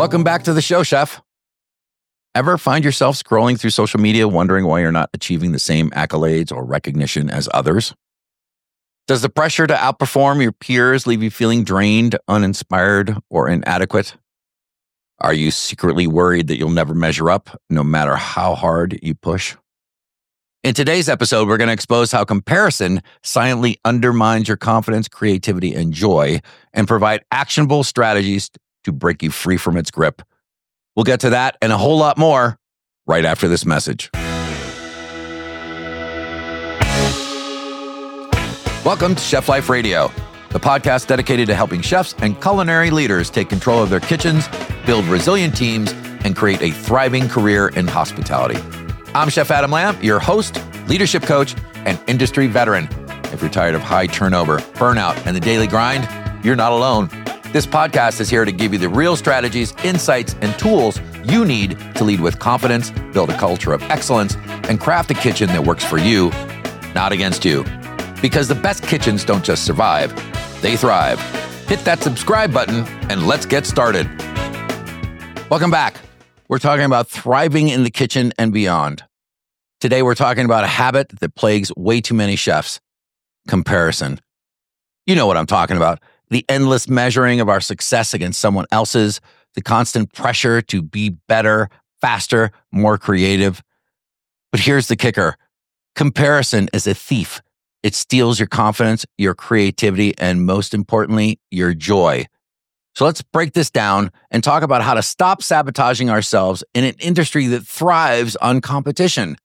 Welcome back to the show, Chef. Ever find yourself scrolling through social media wondering why you're not achieving the same accolades or recognition as others? Does the pressure to outperform your peers leave you feeling drained, uninspired, or inadequate? Are you secretly worried that you'll never measure up, no matter how hard you push? In today's episode, we're going to expose how comparison silently undermines your confidence, creativity, and joy, and provide actionable strategies to break you free from its grip. We'll get to that and a whole lot more right after this message. Welcome to Chef Life Radio, the podcast dedicated to helping chefs and culinary leaders take control of their kitchens, build resilient teams, and create a thriving career in hospitality. I'm Chef Adam Lamb, your host, leadership coach, and industry veteran. If you're tired of high turnover, burnout, and the daily grind, you're not alone. This podcast is here to give you the real strategies, insights, and tools you need to lead with confidence, build a culture of excellence, and craft a kitchen that works for you, not against you. Because the best kitchens don't just survive, they thrive. Hit that subscribe button and let's get started. Welcome back. We're talking about thriving in the kitchen and beyond. Today, we're talking about a habit that plagues way too many chefs: comparison. You know what I'm talking about. The endless measuring of our success against someone else's, the constant pressure to be better, faster, more creative. But here's the kicker. Comparison is a thief. It steals your confidence, your creativity, and most importantly, your joy. So let's break this down and talk about how to stop sabotaging ourselves in an industry that thrives on competition.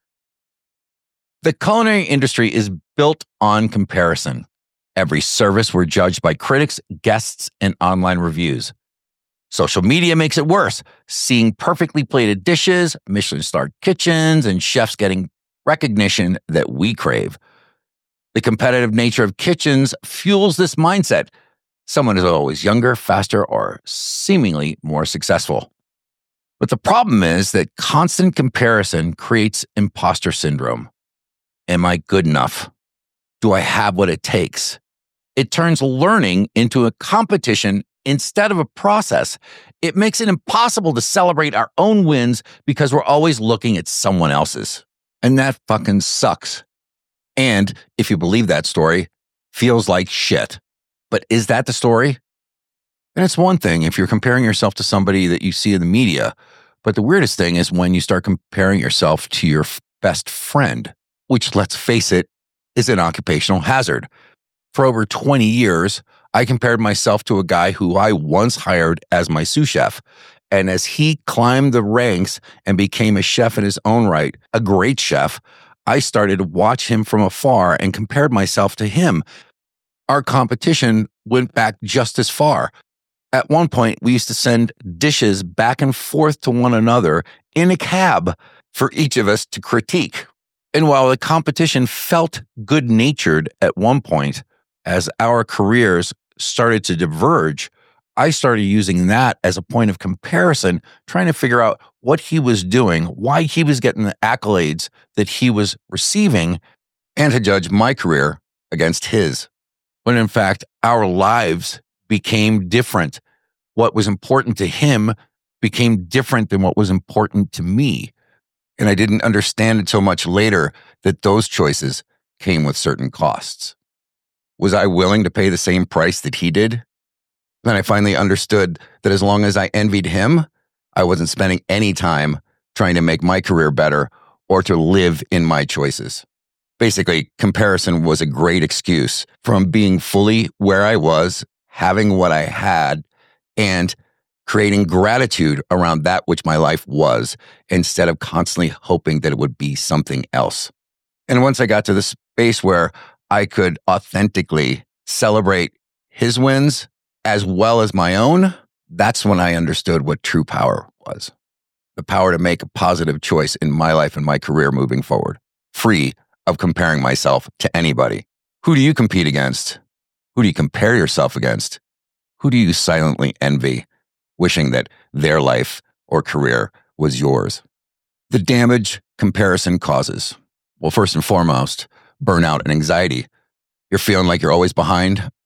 The culinary industry is built on comparison. Every service we're judged by critics, guests, and online reviews. Social media makes it worse, seeing perfectly plated dishes, Michelin-starred kitchens, and chefs getting recognition that we crave. The competitive nature of kitchens fuels this mindset. Someone is always younger, faster, or seemingly more successful. But the problem is that constant comparison creates imposter syndrome. Am I good enough? Do I have what it takes? It turns learning into a competition instead of a process. It makes it impossible to celebrate our own wins because we're always looking at someone else's. And that fucking sucks. And if you believe that story, feels like shit. But is that the story? And it's one thing if you're comparing yourself to somebody that you see in the media. But the weirdest thing is when you start comparing yourself to your best friend, which, let's face it, is an occupational hazard. For over 20 years, I compared myself to a guy who I once hired as my sous chef. And as he climbed the ranks and became a chef in his own right, a great chef, I started to watch him from afar and compared myself to him. Our competition went back just as far. At one point, we used to send dishes back and forth to one another in a cab for each of us to critique. And while the competition felt good-natured at one point, as our careers started to diverge, I started using that as a point of comparison, trying to figure out what he was doing, why he was getting the accolades that he was receiving, and to judge my career against his. When in fact, our lives became different. What was important to him became different than what was important to me. And I didn't understand until much later that those choices came with certain costs. Was I willing to pay the same price that he did? Then I finally understood that as long as I envied him, I wasn't spending any time trying to make my career better or to live in my choices. Basically, comparison was a great excuse from being fully where I was, having what I had, and creating gratitude around that which my life was, instead of constantly hoping that it would be something else. And once I got to the space where I could authentically celebrate his wins as well as my own, that's when I understood what true power was. The power to make a positive choice in my life and my career moving forward, free of comparing myself to anybody. Who do you compete against? Who do you compare yourself against? Who do you silently envy, wishing that their life or career was yours? The damage comparison causes. Well, first and foremost, burnout and anxiety. You're feeling like you're always behind,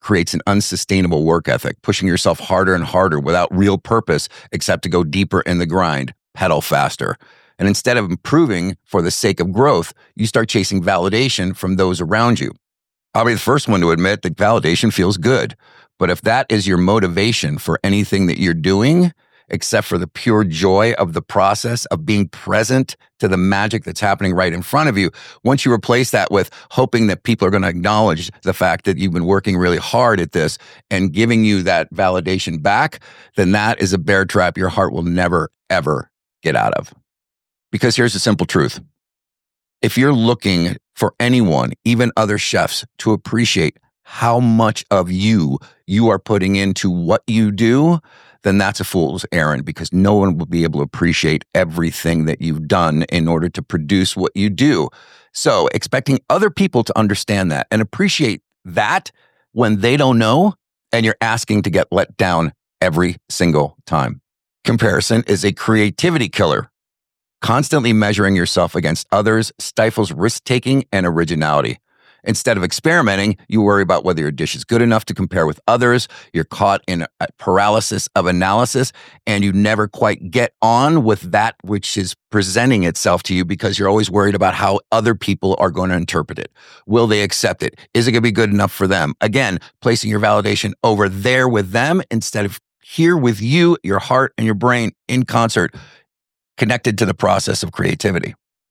creates an unsustainable work ethic, pushing yourself harder and harder without real purpose except to go deeper in the grind, pedal faster. And instead of improving for the sake of growth, you start chasing validation from those around you. I'll be the first one to admit that validation feels good. But if that is your motivation for anything that you're doing, except for the pure joy of the process of being present to the magic that's happening right in front of you, once you replace that with hoping that people are going to acknowledge the fact that you've been working really hard at this and giving you that validation back, then that is a bear trap your heart will never, ever get out of. Because here's the simple truth. If you're looking for anyone, even other chefs, to appreciate how much of you are putting into what you do, then that's a fool's errand, because no one will be able to appreciate everything that you've done in order to produce what you do. So expecting other people to understand that and appreciate that when they don't know, and you're asking to get let down every single time. Comparison is a creativity killer. Constantly measuring yourself against others stifles risk-taking and originality. Instead of experimenting, you worry about whether your dish is good enough to compare with others. You're caught in a paralysis of analysis, and you never quite get on with that which is presenting itself to you because you're always worried about how other people are going to interpret it. Will they accept it? Is it going to be good enough for them? Again, placing your validation over there with them instead of here with you, your heart and your brain in concert, connected to the process of creativity.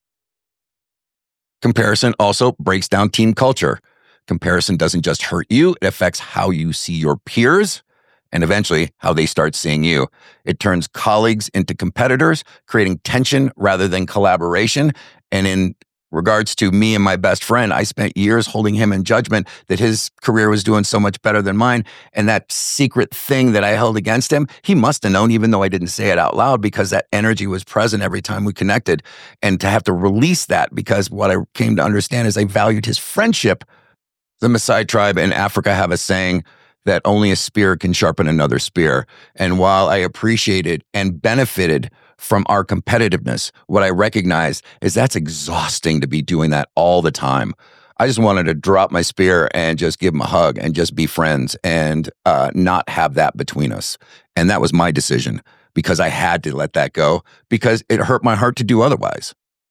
Comparison also breaks down team culture. Comparison doesn't just hurt you, it affects how you see your peers and eventually how they start seeing you. It turns colleagues into competitors, creating tension rather than collaboration. And in regards to me and my best friend, I spent years holding him in judgment that his career was doing so much better than mine. And that secret thing that I held against him, he must have known, even though I didn't say it out loud, because that energy was present every time we connected. And to have to release that, because what I came to understand is I valued his friendship. The Maasai tribe in Africa have a saying that only a spear can sharpen another spear. And while I appreciated and benefited from our competitiveness, what I recognized is that's exhausting to be doing that all the time. I just wanted to drop my spear and just give him a hug and just be friends and not have that between us. And that was my decision, because I had to let that go because it hurt my heart to do otherwise.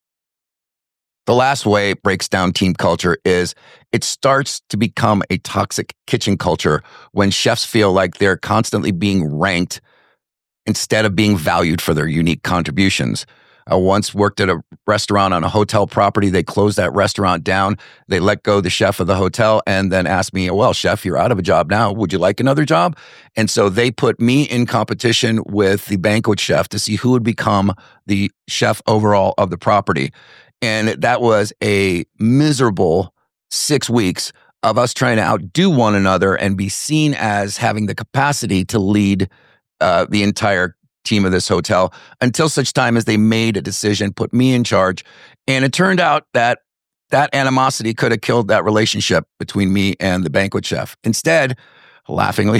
The last way it breaks down team culture is it starts to become a toxic kitchen culture when chefs feel like they're constantly being ranked instead of being valued for their unique contributions. I once worked at a restaurant on a hotel property. They closed that restaurant down. They let go the chef of the hotel and then asked me, well, chef, you're out of a job now. Would you like another job? And so they put me in competition with the banquet chef to see who would become the chef overall of the property. And that was a miserable 6 weeks of us trying to outdo one another and be seen as having the capacity to lead the entire team of this hotel, until such time as they made a decision, put me in charge. And it turned out that that animosity could have killed that relationship between me and the banquet chef. Instead, laughingly,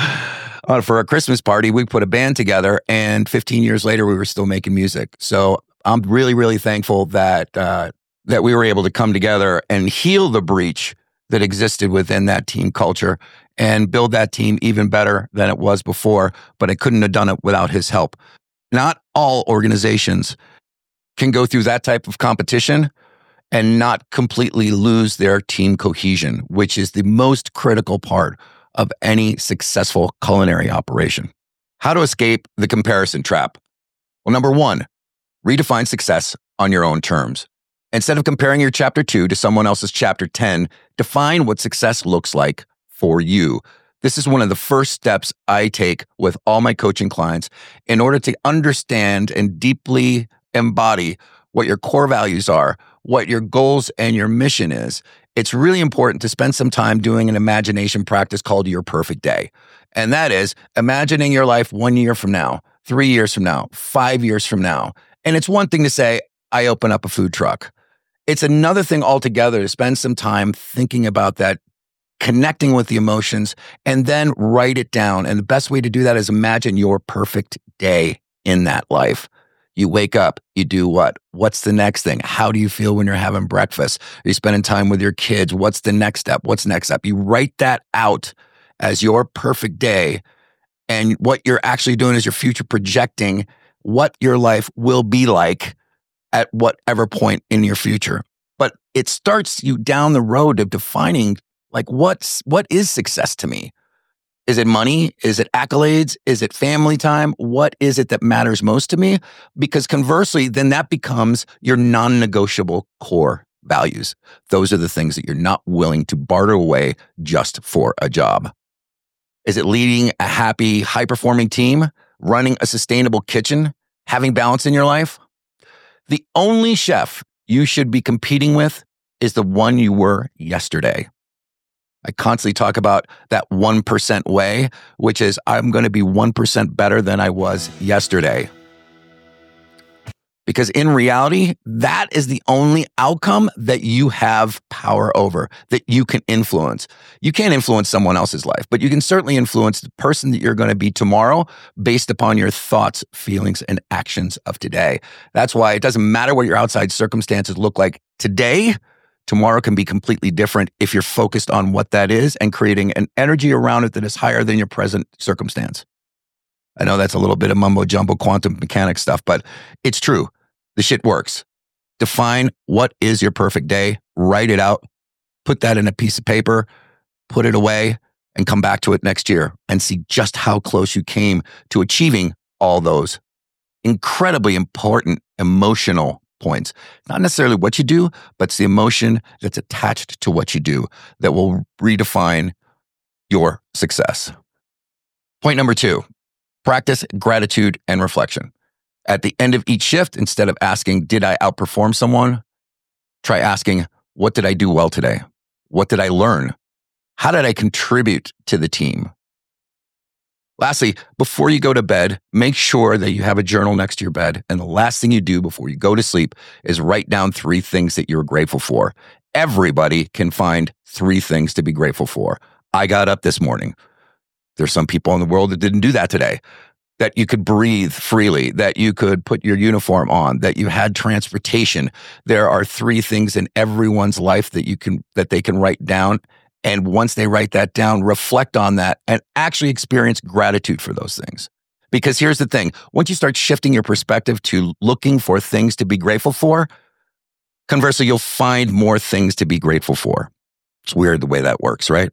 for a Christmas party, we put a band together, and 15 years later, we were still making music. So I'm really, really thankful that that we were able to come together and heal the breach that existed within that team culture and build that team even better than it was before. But I couldn't have done it without his help. Not all organizations can go through that type of competition and not completely lose their team cohesion, which is the most critical part of any successful culinary operation. How to escape the comparison trap? Well, number one, redefine success on your own terms. Instead of comparing your chapter 2 to someone else's chapter 10, define what success looks like for you. This is one of the first steps I take with all my coaching clients in order to understand and deeply embody what your core values are, what your goals and your mission is. It's really important to spend some time doing an imagination practice called Your Perfect Day. And that is imagining your life 1 year from now, 3 years from now, 5 years from now. And it's one thing to say, I open up a food truck. It's another thing altogether to spend some time thinking about that, connecting with the emotions, and then write it down. And the best way to do that is imagine your perfect day in that life. You wake up, you do what? What's the next thing? How do you feel when you're having breakfast? Are you spending time with your kids? What's the next step? What's next step? You write that out as your perfect day. And what you're actually doing is you're future projecting what your life will be like at whatever point in your future. But it starts you down the road of defining like what is success to me? Is it money? Is it accolades? Is it family time? What is it that matters most to me? Because conversely, then that becomes your non-negotiable core values. Those are the things that you're not willing to barter away just for a job. Is it leading a happy, high-performing team, running a sustainable kitchen, having balance in your life? The only chef you should be competing with is the one you were yesterday. I constantly talk about that 1% way, which is I'm going to be 1% better than I was yesterday. Because in reality, that is the only outcome that you have power over, that you can influence. You can't influence someone else's life, but you can certainly influence the person that you're going to be tomorrow based upon your thoughts, feelings, and actions of today. That's why it doesn't matter what your outside circumstances look like today. Tomorrow can be completely different if you're focused on what that is and creating an energy around it that is higher than your present circumstance. I know that's a little bit of mumbo jumbo quantum mechanics stuff, but it's true. The shit works. Define what is your perfect day, write it out, put that in a piece of paper, put it away, and come back to it next year and see just how close you came to achieving all those incredibly important emotional points. Not necessarily what you do, but it's the emotion that's attached to what you do that will redefine your success. Point number 2, practice gratitude and reflection. At the end of each shift, instead of asking, did I outperform someone? Try asking, what did I do well today? What did I learn? How did I contribute to the team? Lastly, before you go to bed, make sure that you have a journal next to your bed. And the last thing you do before you go to sleep is write down 3 things that you're grateful for. Everybody can find 3 things to be grateful for. I got up this morning. There's some people in the world that didn't do that today. That you could breathe freely, that you could put your uniform on, that you had transportation. There are 3 things in everyone's life that they can write down. And once they write that down, reflect on that and actually experience gratitude for those things. Because here's the thing, once you start shifting your perspective to looking for things to be grateful for, conversely, you'll find more things to be grateful for. It's weird the way that works, right?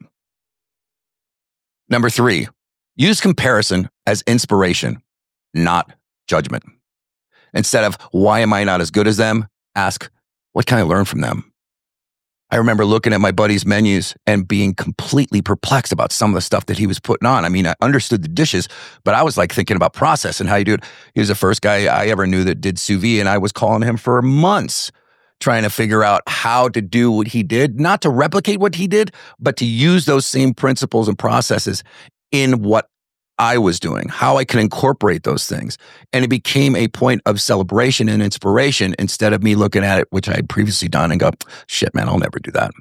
Number 3, use comparison as inspiration, not judgment. Instead of, why am I not as good as them? Ask, what can I learn from them? I remember looking at my buddy's menus and being completely perplexed about some of the stuff that he was putting on. I mean, I understood the dishes, but I was like thinking about process and how you do it. He was the first guy I ever knew that did sous vide, and I was calling him for months trying to figure out how to do what he did, not to replicate what he did, but to use those same principles and processes in what I was doing, how I could incorporate those things. And it became a point of celebration and inspiration instead of me looking at it, which I had previously done, and go, shit, man, I'll never do that.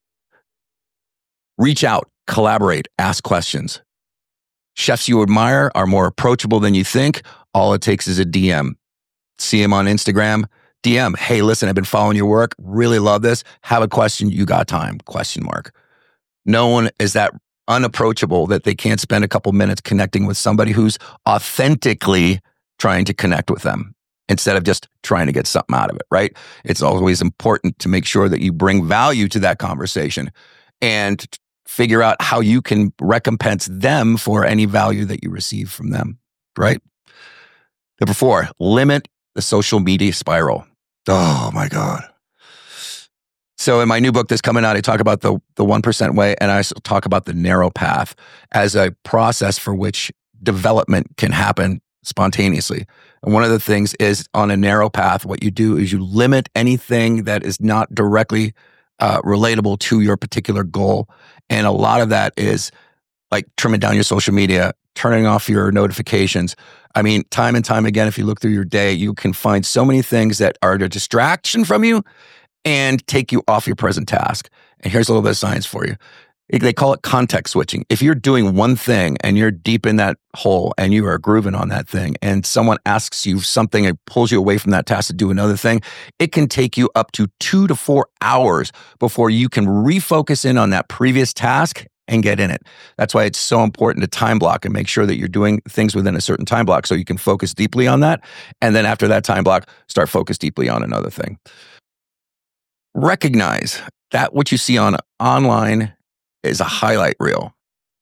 Reach out, collaborate, ask questions. Chefs you admire are more approachable than you think. All it takes is a DM. See him on Instagram, DM, hey, listen, I've been following your work. Really love this. Have a question. You got time? ? No one is that unapproachable that they can't spend a couple minutes connecting with somebody who's authentically trying to connect with them instead of just trying to get something out of it, right? It's always important to make sure that you bring value to that conversation and figure out how you can recompense them for any value that you receive from them, right? Number 4, limit the social media spiral. Oh my God. So in my new book that's coming out, I talk about the 1% way, and I also talk about the narrow path as a process for which development can happen spontaneously. And one of the things is on a narrow path, what you do is you limit anything that is not directly relatable to your particular goal. And a lot of that is like trimming down your social media, turning off your notifications. I mean, time and time again, if you look through your day, you can find so many things that are a distraction from you and take you off your present task. And here's a little bit of science for you. They call it context switching. If you're doing one thing and you're deep in that hole and you are grooving on that thing and someone asks you something and pulls you away from that task to do another thing, it can take you up to 2 to 4 hours before you can refocus in on that previous task and get in it. That's why it's so important to time block and make sure that you're doing things within a certain time block so you can focus deeply on that. And then after that time block, start focus deeply on another thing. Recognize that what you see online is a highlight reel.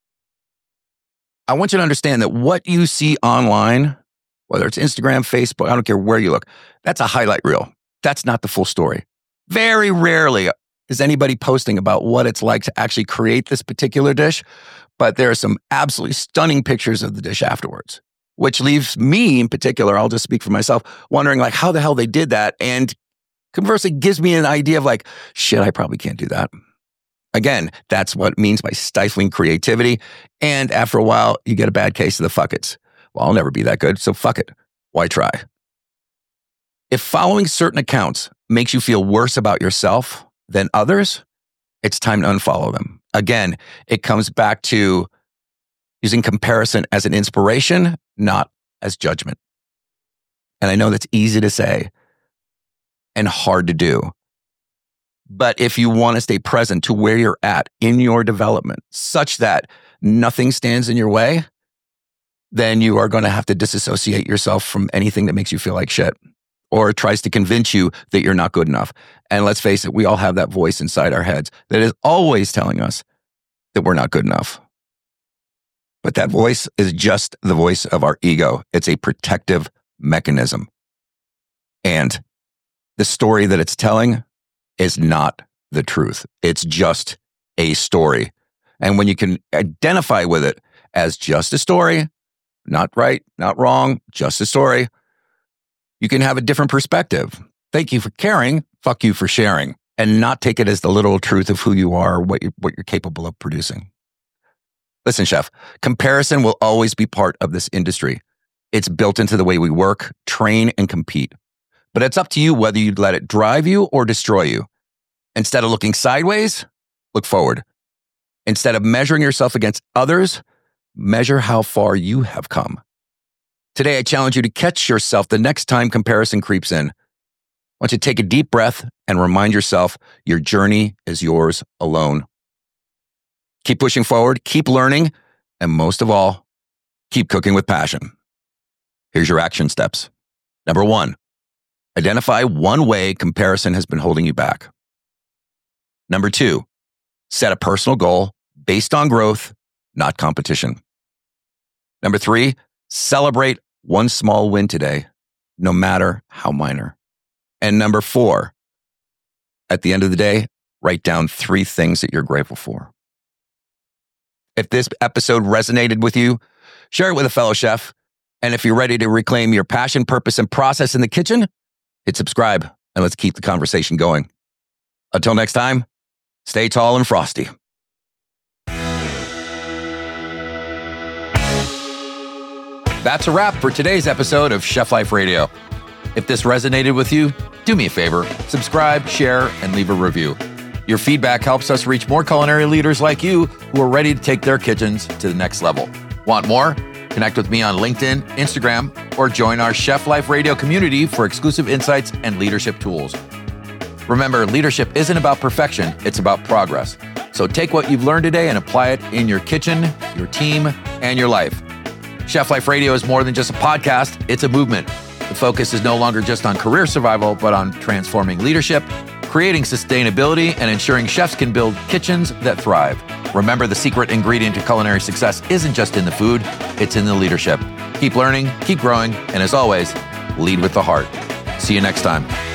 I want you to understand that what you see online, whether it's Instagram, Facebook, I don't care where you look, that's a highlight reel. That's not the full story. Very rarely is anybody posting about what it's like to actually create this particular dish, but there are some absolutely stunning pictures of the dish afterwards, which leaves me in particular, I'll just speak for myself, wondering like how the hell they did that. And conversely, gives me an idea of like, shit, I probably can't do that. Again, that's what it means by stifling creativity. And after a while, you get a bad case of the fuck it's. Well, I'll never be that good, so fuck it. Why try? If following certain accounts makes you feel worse about yourself than others, it's time to unfollow them. Again, it comes back to using comparison as an inspiration, not as judgment. And I know that's easy to say and hard to do. But if you want to stay present to where you're at in your development, such that nothing stands in your way, then you are going to have to disassociate yourself from anything that makes you feel like shit or tries to convince you that you're not good enough. And let's face it, we all have that voice inside our heads that is always telling us that we're not good enough. But that voice is just the voice of our ego. It's a protective mechanism. And the story that it's telling is not the truth. It's just a story. And when you can identify with it as just a story, not right, not wrong, just a story, you can have a different perspective. Thank you for caring, fuck you for sharing, and not take it as the literal truth of who you are or what you're capable of producing. Listen, chef, comparison will always be part of this industry. It's built into the way we work, train, and compete. But it's up to you whether you'd let it drive you or destroy you. Instead of looking sideways, look forward. Instead of measuring yourself against others, measure how far you have come. Today, I challenge you to catch yourself the next time comparison creeps in. I want you to take a deep breath and remind yourself your journey is yours alone. Keep pushing forward, keep learning, and most of all, keep cooking with passion. Here's your action steps. Number 1, identify one way comparison has been holding you back. Number 2, set a personal goal based on growth, not competition. Number 3, celebrate one small win today, no matter how minor. And number 4, at the end of the day, write down 3 things that you're grateful for. If this episode resonated with you, share it with a fellow chef. And if you're ready to reclaim your passion, purpose, and process in the kitchen, hit subscribe and let's keep the conversation going. Until next time, stay tall and frosty. That's a wrap for today's episode of Chef Life Radio. If this resonated with you, do me a favor, subscribe, share, and leave a review. Your feedback helps us reach more culinary leaders like you who are ready to take their kitchens to the next level. Want more? Connect with me on LinkedIn, Instagram, or join our Chef Life Radio community for exclusive insights and leadership tools. Remember, leadership isn't about perfection, it's about progress. So take what you've learned today and apply it in your kitchen, your team, and your life. Chef Life Radio is more than just a podcast, it's a movement. The focus is no longer just on career survival, but on transforming leadership, creating sustainability, and ensuring chefs can build kitchens that thrive. Remember, the secret ingredient to culinary success isn't just in the food, it's in the leadership. Keep learning, keep growing, and as always, lead with the heart. See you next time.